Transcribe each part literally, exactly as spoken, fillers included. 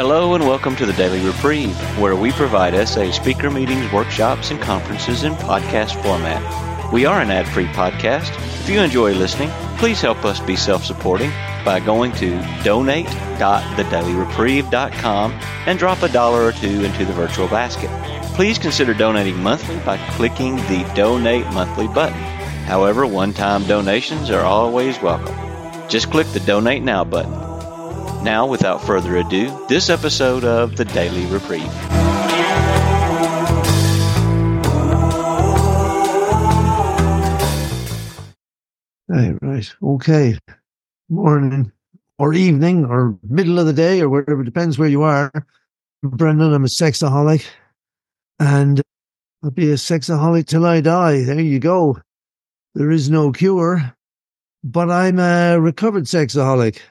Hello and welcome to the Daily Reprieve, where we provide essay speaker meetings, workshops, and conferences in podcast format. We are an ad-free podcast. If you enjoy listening, please help us be self-supporting by going to donate dot the daily reprieve dot com and drop a dollar or two into the virtual basket. Please consider donating monthly by clicking the Donate Monthly button. However, one-time donations are always welcome. Just click the Donate Now button. Now, without further ado, this episode of the Daily Reprieve. Right, right. Okay. Morning or evening or middle of the day or wherever, depends where you are. I'm Brendan, I'm a sexaholic, and I'll be a sexaholic till I die. There you go. There is no cure, but I'm a recovered sexaholic.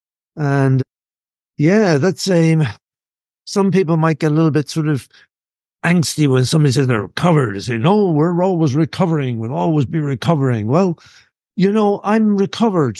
And yeah, that's a, some people might get a little bit sort of angsty when somebody says they're recovered. They say, no, we're always recovering. We'll always be recovering. Well, you know, I'm recovered.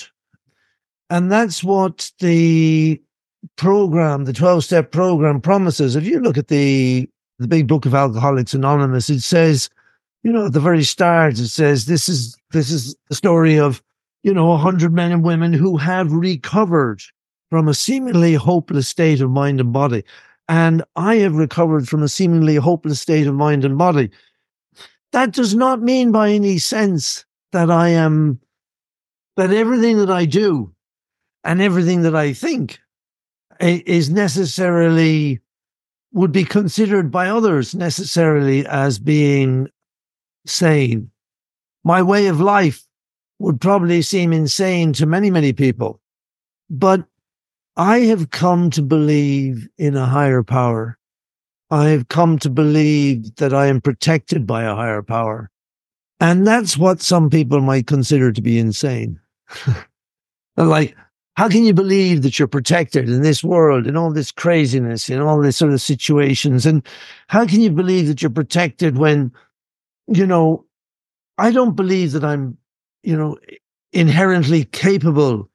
And that's what the program, the twelve-step program promises. If you look at the, the big book of Alcoholics Anonymous, it says, you know, at the very start, it says, this is, this is the story of, you know, a hundred men and women who have recovered from a seemingly hopeless state of mind and body. And I have recovered from a seemingly hopeless state of mind and body. That does not mean by any sense that I am, that everything that I do and everything that I think is necessarily, would be considered by others necessarily as being sane. My way of life would probably seem insane to many, many people. But I have come to believe in a higher power. I have come to believe that I am protected by a higher power. And that's what some people might consider to be insane. Like, how can you believe that you're protected in this world, in all this craziness, in all this sort of situations? And how can you believe that you're protected when, you know, I don't believe that I'm, you know, inherently capable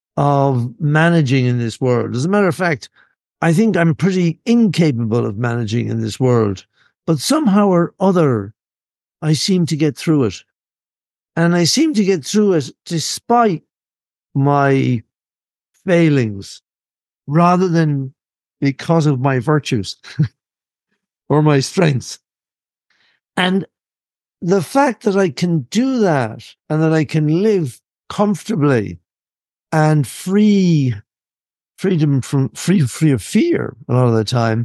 of managing in this world. As a matter of fact, I think I'm pretty incapable of managing in this world. But somehow or other, I seem to get through it. And I seem to get through it despite my failings, rather than because of my virtues or my strengths. And the fact that I can do that and that I can live comfortably and free, freedom from free, free of fear a lot of the time,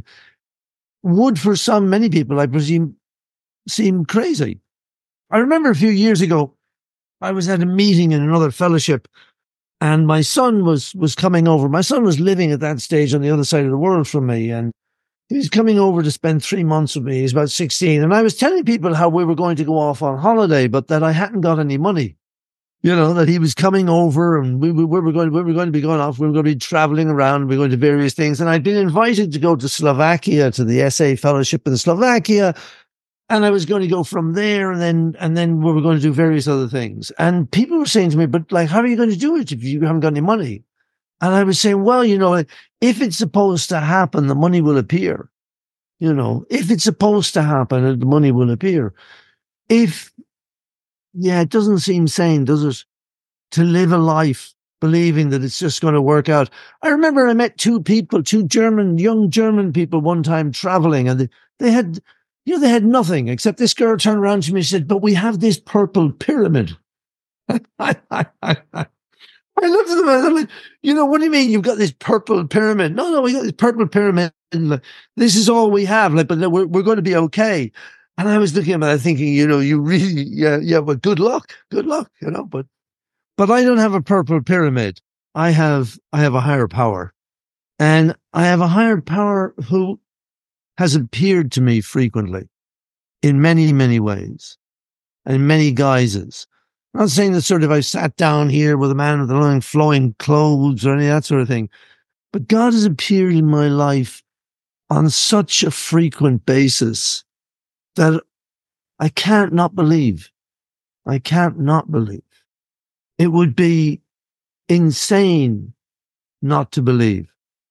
would for some, many people, I presume, seem crazy. I remember a few years ago, I was at a meeting in another fellowship, and my son was was coming over. My son was living at that stage on the other side of the world from me, and he was coming over to spend three months with me. He's about sixteen, and I was telling people how we were going to go off on holiday, but that I hadn't got any money. You know, that he was coming over, and we, we, we were going we were going to be going off. We were going to be traveling around. We were going to various things, and I'd been invited to go to Slovakia to the S A fellowship in Slovakia. And I was going to go from there, and then and then we were going to do various other things. And people were saying to me, but like, how are you going to do it if you haven't got any money? And I was saying, well, you know, if it's supposed to happen, the money will appear. You know, if it's supposed to happen, the money will appear. If, yeah, it doesn't seem sane, does it? To live a life believing that it's just going to work out. I remember I met two people, two German, young German people one time traveling, and they, they had... You know, they had nothing, except this girl turned around to me and said, but we have this purple pyramid. I, I, I, I, I looked at them and I'm like, you know, what do you mean you've got this purple pyramid? No, no, we got this purple pyramid. And this is all we have, like, but we're, we're going to be okay. And I was looking at that thinking, you know, you really, yeah, yeah, but good luck, good luck, you know, but, but I don't have a purple pyramid. I have, I have a higher power, and I have a higher power who has appeared to me frequently in many, many ways and many guises. I'm not saying that sort of I sat down here with a man with the long flowing clothes or any of that sort of thing, but God has appeared in my life on such a frequent basis that I can't not believe. I can't not believe. It would be insane not to believe.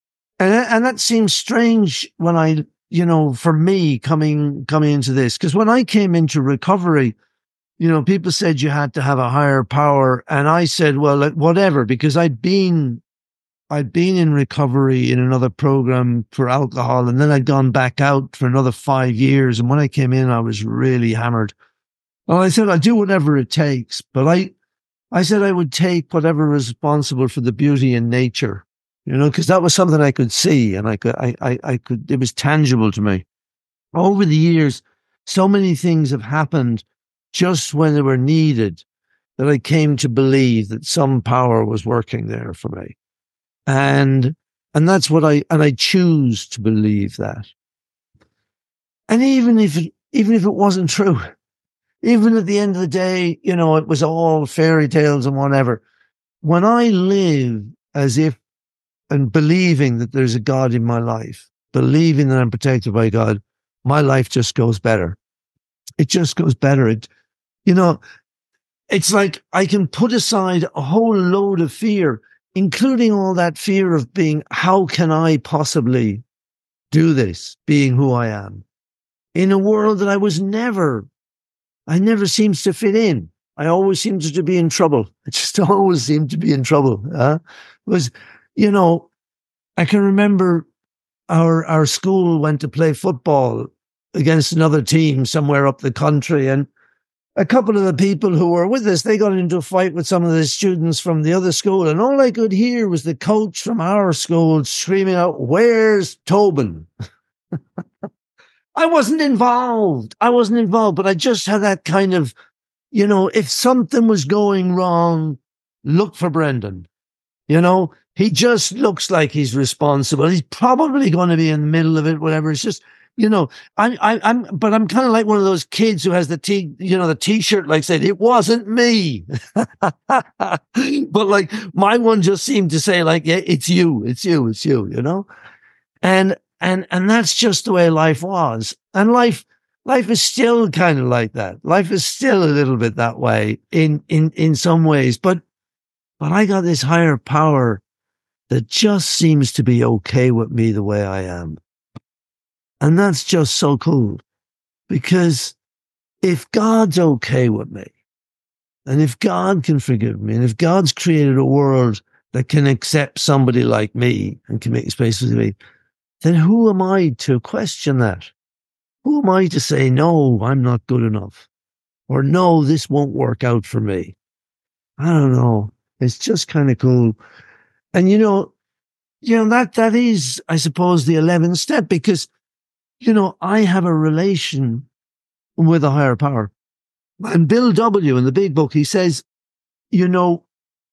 And, and that seems strange when I, you know, for me coming, coming into this, because when I came into recovery, you know, people said you had to have a higher power. And I said, well, whatever, because I'd been, I'd been in recovery in another program for alcohol, and then I'd gone back out for another five years. And when I came in, I was really hammered. Well, I said, I'll do whatever it takes, but I, I said I would take whatever was responsible for the beauty in nature, you know, because that was something I could see, and I could, I, I, I could, it was tangible to me. Over the years, so many things have happened just when they were needed that I came to believe that some power was working there for me. And, and that's what I, and I choose to believe that. And even if, it, even if it wasn't true, even at the end of the day, you know, it was all fairy tales and whatever. When I live as if and believing that there's a God in my life, believing that I'm protected by God, my life just goes better. It just goes better. It, you know, it's like I can put aside a whole load of fear, including all that fear of being, how can I possibly do this, being who I am, in a world that I was never, I never seems to fit in. I always seemed to be in trouble. I just always seemed to be in trouble. Uh, was, you know, I can remember our our school went to play football against another team somewhere up the country, and a couple of the people who were with us, they got into a fight with some of the students from the other school, and all I could hear was the coach from our school screaming out, "Where's Tobin?" I wasn't involved. I wasn't involved, but I just had that kind of, you know, if something was going wrong, look for Brendan. You know, he just looks like he's responsible. He's probably going to be in the middle of it, whatever. It's just, you know, I, I, I'm, but I'm kind of like one of those kids who has the t, you know, the T-shirt, like said, it wasn't me. But like my one just seemed to say, like, yeah, it's you, it's you, it's you, you know, and and and that's just the way life was, and life. Life is still kind of like that. Life is still a little bit that way in, in, in some ways, but, but I got this higher power that just seems to be okay with me the way I am. And that's just so cool, because if God's okay with me, and if God can forgive me, and if God's created a world that can accept somebody like me and can make space for me, then who am I to question that? Who am I to say, no, I'm not good enough? Or no, this won't work out for me? I don't know. It's just kind of cool. And, you know, you know, that, that is, I suppose, the eleventh step, because, you know, I have a relation with a higher power. And Bill W. in the big book, he says, you know,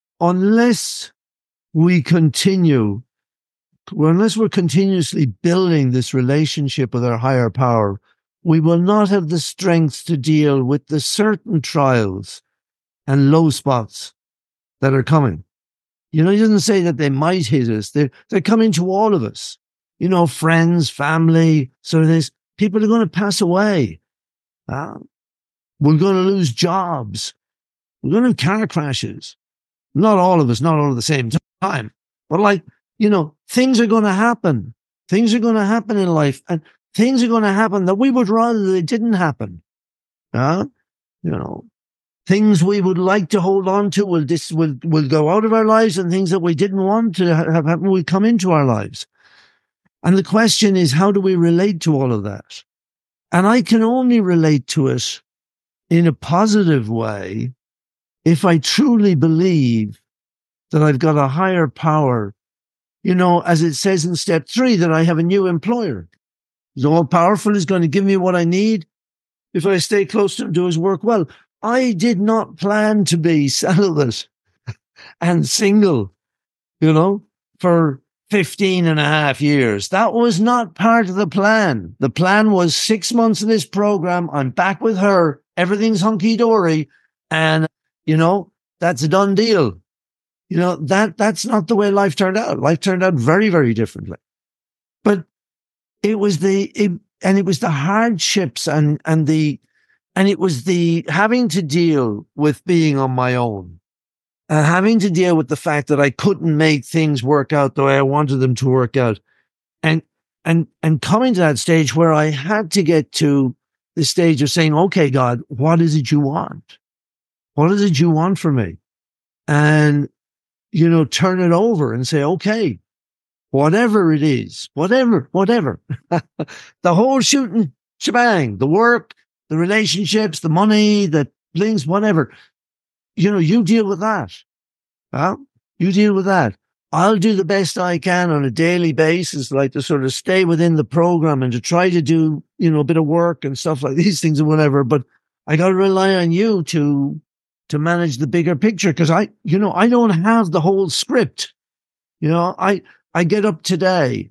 unless we continue Well, unless we're continuously building this relationship with our higher power, we will not have the strength to deal with the certain trials and low spots that are coming. You know, he doesn't say that they might hit us. They're, they're coming to all of us. You know, friends, family, sort of this. People are going to pass away. Uh, we're going to lose jobs. We're going to have car crashes. Not all of us, not all at the same time. But like, you know, things are going to happen. Things are going to happen in life, and things are going to happen that we would rather they didn't happen. Uh, you know, things we would like to hold on to will this will will go out of our lives, and things that we didn't want to have happen will come into our lives. And the question is, how do we relate to all of that? And I can only relate to it in a positive way if I truly believe that I've got a higher power. You know, as it says in step three, that I have a new employer. He's all powerful. He's going to give me what I need if I stay close to him, do his work well. I did not plan to be celibate and single, you know, for fifteen and a half years. That was not part of the plan. The plan was six months of this program. I'm back with her. Everything's hunky dory. And, you know, that's a done deal. You know, that, that's not the way life turned out. Life turned out very, very differently. But it was the, it, and it was the hardships and, and the, and it was the having to deal with being on my own and having to deal with the fact that I couldn't make things work out the way I wanted them to work out. and, and, and coming to that stage where I had to get to the stage of saying, okay, God, what is it you want? What is it you want from me? And, you know, turn it over and say, okay, whatever it is, whatever, whatever, the whole shooting shebang, the work, the relationships, the money, the things, whatever, you know, you deal with that. Huh? You deal with that. I'll do the best I can on a daily basis, like to sort of stay within the program and to try to do, you know, a bit of work and stuff like these things and whatever. But I got to rely on you to, to manage the bigger picture. Because I, you know, I don't have the whole script. You know, I, I get up today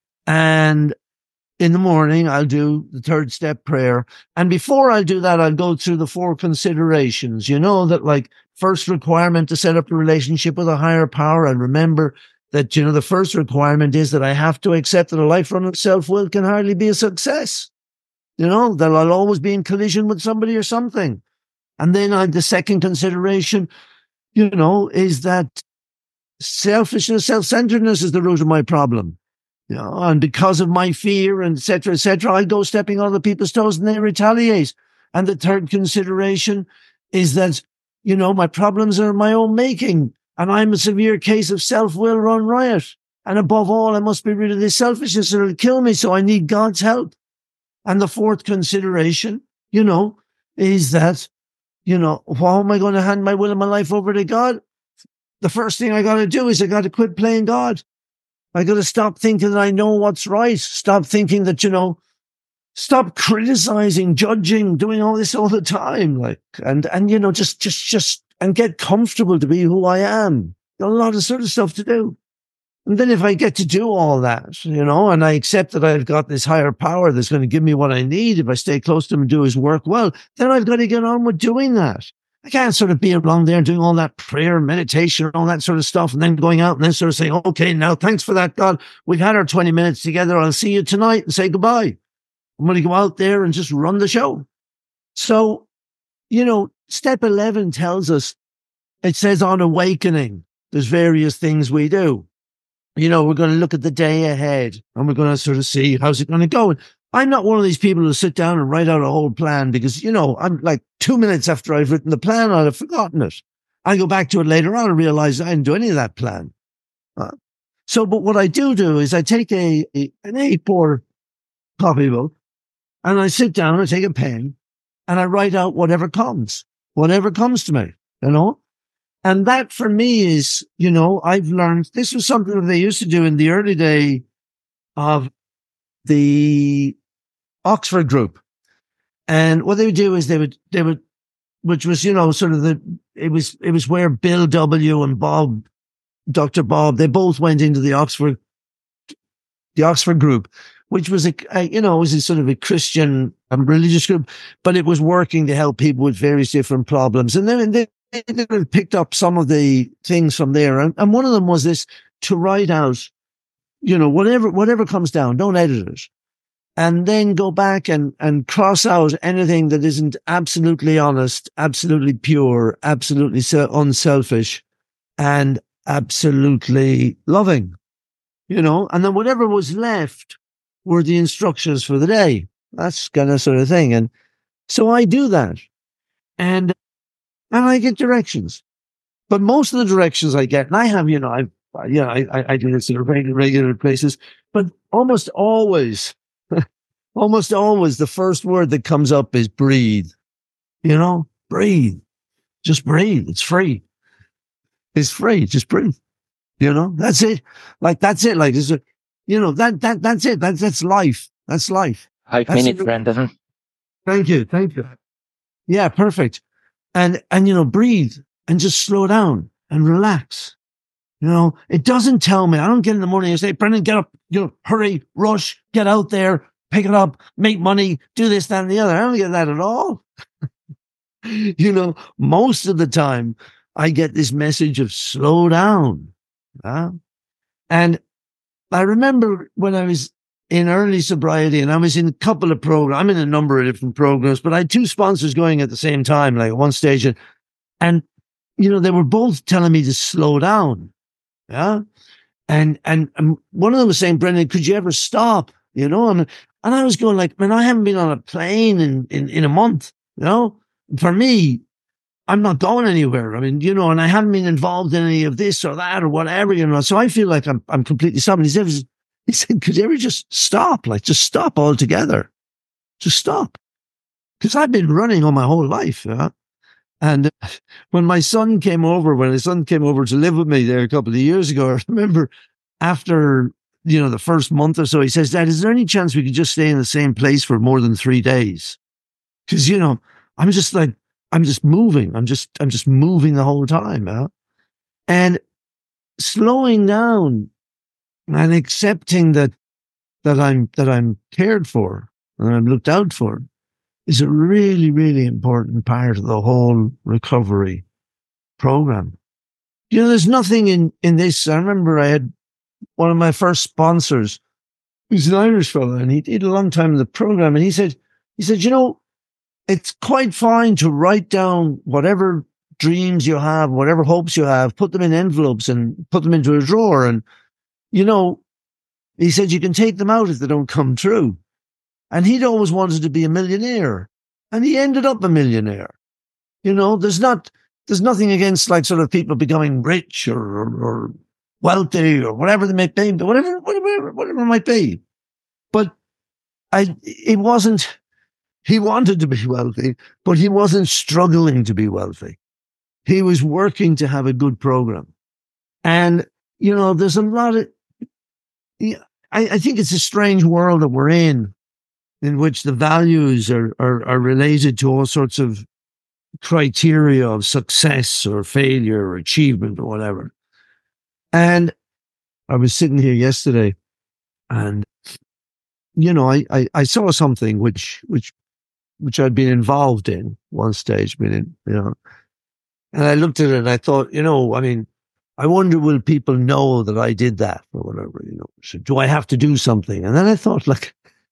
and in the morning, I'll do the third step prayer. And before I do that, I'll go through the four considerations. You know, that like first requirement to set up a relationship with a higher power. And remember that, you know, the first requirement is that I have to accept that a life run of self-will can hardly be a success. You know, that I'll always be in collision with somebody or something. And then I, the second consideration, you know, is that selfishness, self-centeredness is the root of my problem. You know, and because of my fear and et cetera, et cetera, I go stepping on other people's toes and they retaliate. And the third consideration is that, you know, my problems are my own making and I'm a severe case of self-will run riot. And above all, I must be rid of this selfishness or it'll kill me. So I need God's help. And the fourth consideration, you know, is that, you know, how am I going to hand my will and my life over to God? The first thing I got to do is I got to quit playing God. I got to stop thinking that I know what's right. Stop thinking that, you know, stop criticizing, judging, doing all this all the time. Like, and, and, you know, just, just, just, and get comfortable to be who I am. Got a lot of sort of stuff to do. And then if I get to do all that, you know, and I accept that I've got this higher power that's going to give me what I need, if I stay close to him and do his work well, then I've got to get on with doing that. I can't sort of be around there doing all that prayer, meditation, all that sort of stuff, and then going out and then sort of saying, okay, now thanks for that, God. We've had our twenty minutes together. I'll see you tonight and say goodbye. I'm going to go out there and just run the show. So, you know, step eleven tells us, it says on awakening, there's various things we do. You know, we're going to look at the day ahead and we're going to sort of see how's it going to go. And I'm not one of these people who sit down and write out a whole plan because, you know, I'm like two minutes after I've written the plan, I'd have forgotten it. I go back to it later on and realize I didn't do any of that plan. Uh, so, but what I do do is I take a, a an A four copybook and I sit down and I take a pen and I write out whatever comes, whatever comes to me, you know? And that for me is, you know, I've learned, this was something that they used to do in the early day of the Oxford group. And what they would do is they would, they would, which was, you know, sort of the, it was, it was where Bill W. and Bob, Doctor Bob, they both went into the Oxford, the Oxford group, which was a, a you know, it was a sort of a Christian and religious group, but it was working to help people with various different problems. And then they, they picked up some of the things from there. And, and one of them was this, to write out, you know, whatever, whatever comes down, don't edit it. And then go back and, and cross out anything that isn't absolutely honest, absolutely pure, absolutely so unselfish, and absolutely loving, you know, and then whatever was left were the instructions for the day. That's kind of sort of thing. And so I do that and, and I get directions, but most of the directions I get, and I have, you know, I, you know, I, I do this in regular, regular places, but almost always, almost always the first word that comes up is breathe, you know, breathe, just breathe. It's free. It's free. Just breathe. You know, that's it. Like, that's it. Like, it's a, you know, that, that, that's it. That's, that's life. That's life. Five that's minutes, it. Brendan. Thank you. Thank you. Yeah, perfect. And, and, you know, breathe and just slow down and relax. You know, it doesn't tell me, I don't get in the morning and say, Brendan, get up, you know, hurry, rush, get out there, pick it up, make money, do this, that, and the other. I don't get that at all. You know, most of the time I get this message of slow down. Uh, and I remember when I was in early sobriety and I was in a couple of programs, I'm in a number of different programs, but I had two sponsors going at the same time, like at one stage. And, you know, they were both telling me to slow down. Yeah. And, and, and one of them was saying, Brendan, could you ever stop? You know, and, and I was going like, man, I haven't been on a plane in, in, in a month, you know, for me, I'm not going anywhere. I mean, you know, and I haven't been involved in any of this or that or whatever, you know, so I feel like I'm, I'm completely stopped. He said, he said, could you ever just stop? Like, just stop altogether. Just stop. Because I've been running all my whole life, you know? And when my son came over, when his son came over to live with me there a couple of years ago, I remember after, you know, the first month or so, he says, Dad, is there any chance we could just stay in the same place for more than three days? Because, you know, I'm just like, I'm just moving. I'm just, I'm just moving the whole time. Huh? And slowing down and accepting that, that I'm, that I'm cared for and I'm looked out for is a really, really important part of the whole recovery program. You know, there's nothing in, in this. I remember I had one of my first sponsors, who's an Irish fellow, and he did a long time in the program. And he said, he said, you know, it's quite fine to write down whatever dreams you have, whatever hopes you have, put them in envelopes and put them into a drawer. And, you know, he said, you can take them out if they don't come true. And he'd always wanted to be a millionaire, and he ended up a millionaire. You know, there's not, there's nothing against like sort of people becoming rich or, or, or wealthy or whatever they may be, whatever, whatever, whatever it might be. But I, it wasn't, he wanted to be wealthy, but he wasn't struggling to be wealthy. He was working to have a good program. And, you know, there's a lot of, I, I think it's a strange world that we're in, in which the values are, are, are related to all sorts of criteria of success or failure or achievement or whatever. And I was sitting here yesterday and, you know, I, I, I saw something which, which, which I'd been involved in one stage, been in, you know, and I looked at it and I thought, you know, I mean, I wonder, will people know that I did that or whatever, you know, so do I have to do something? And then I thought, like,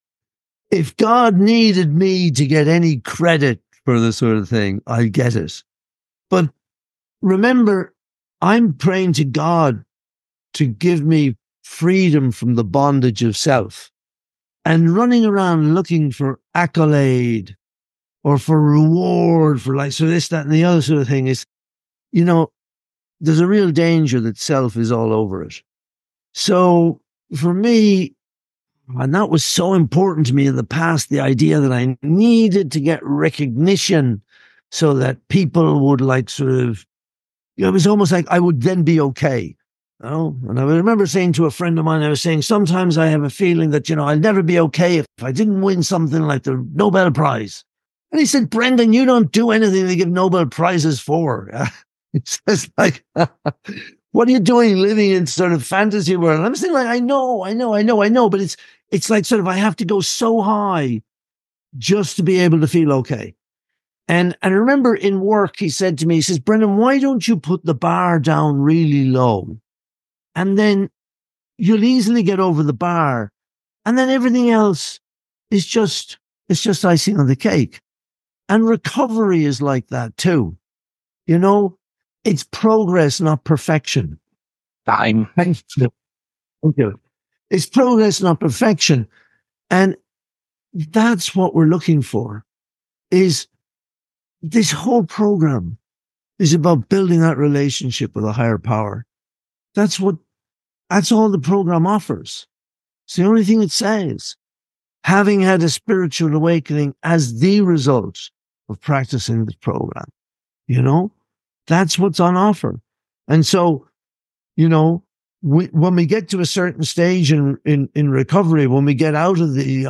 if God needed me to get any credit for this sort of thing, I'll get it. But remember, I'm praying to God to give me freedom from the bondage of self. And running around looking for accolade or for reward for like, so this, that, and the other sort of thing is, you know, there's a real danger that self is all over it. So for me, and that was so important to me in the past, the idea that I needed to get recognition so that people would like sort of, you know, it was almost like I would then be okay. You know? And I remember saying to a friend of mine, I was saying, sometimes I have a feeling that, you know, I'll never be okay if I didn't win something like the Nobel Prize. And he said, Brendan, you don't do anything they give Nobel Prizes for. It's just like, what are you doing living in sort of fantasy world? And I'm saying, like, I know, I know, I know, I know, but it's, it's like sort of, I have to go so high just to be able to feel okay. And, and I remember in work, he said to me, he says, Brendan, why don't you put the bar down really low? And then you'll easily get over the bar. And then everything else is just, it's just icing on the cake. And recovery is like that too. You know, it's progress, not perfection. Time. Thank you. Thank you. It's progress, not perfection. And that's what we're looking for. Is this whole program is about building that relationship with a higher power. That's what, that's all the program offers. It's the only thing it says. Having had a spiritual awakening as the result of practicing this program, you know, that's what's on offer. And so, you know, we, when we get to a certain stage in, in, in recovery, when we get out of the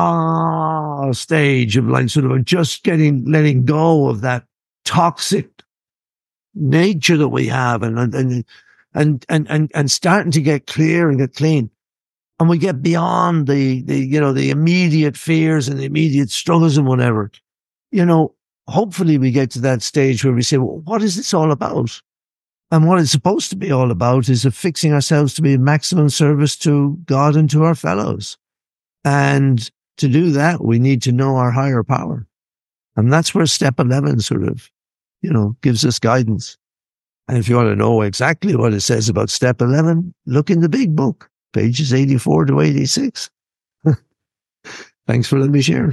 ah stage of like sort of just getting, letting go of that toxic nature that we have and, and, and, and, and, and starting to get clear and get clean. And we get beyond the, the, you know, the immediate fears and the immediate struggles and whatever, you know, hopefully we get to that stage where we say, well, what is this all about? And what it's supposed to be all about is affixing ourselves to be of maximum service to God and to our fellows. And to do that, we need to know our higher power. And that's where step eleven sort of, you know, gives us guidance. And if you want to know exactly what it says about step eleven, look in the big book, pages eighty-four to eighty-six. Thanks for letting me share.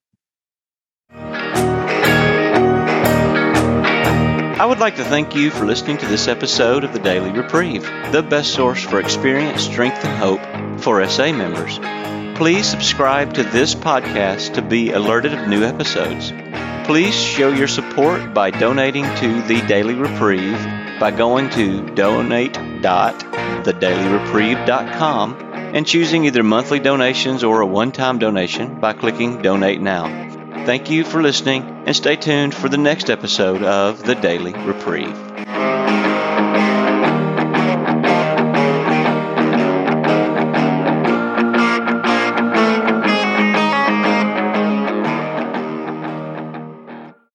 I would like to thank you for listening to this episode of the Daily Reprieve, the best source for experience, strength, and hope for S A members. Please subscribe to this podcast to be alerted of new episodes. Please show your support by donating to the Daily Reprieve by going to donate dot the daily reprieve dot com and choosing either monthly donations or a one-time donation by clicking Donate Now. Thank you for listening, and stay tuned for the next episode of the Daily Reprieve.